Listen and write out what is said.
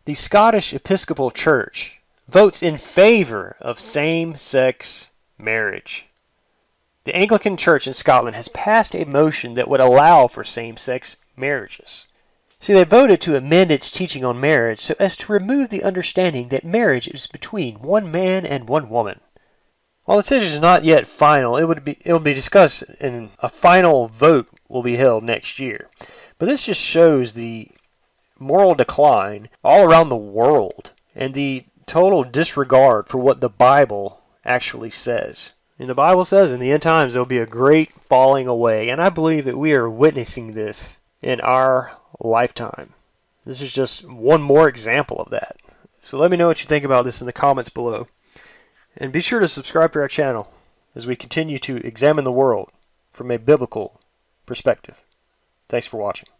The Scottish Episcopal Church votes in favor of same-sex marriage. The Anglican Church in Scotland has passed a motion that would allow for same-sex marriages. See, they voted to amend its teaching on marriage so as to remove the understanding that marriage is between one man and one woman. While the decision is not yet final, it will be discussed and a final vote will be held next year. But this just shows the moral decline all around the world and the total disregard for what the Bible actually says. And the Bible says in the end times there will be a great falling away, and I believe that we are witnessing this in our lifetime. This is just one more example of that. So let me know what you think about this in the comments below. And be sure to subscribe to our channel as we continue to examine the world from a biblical perspective. Thanks for watching.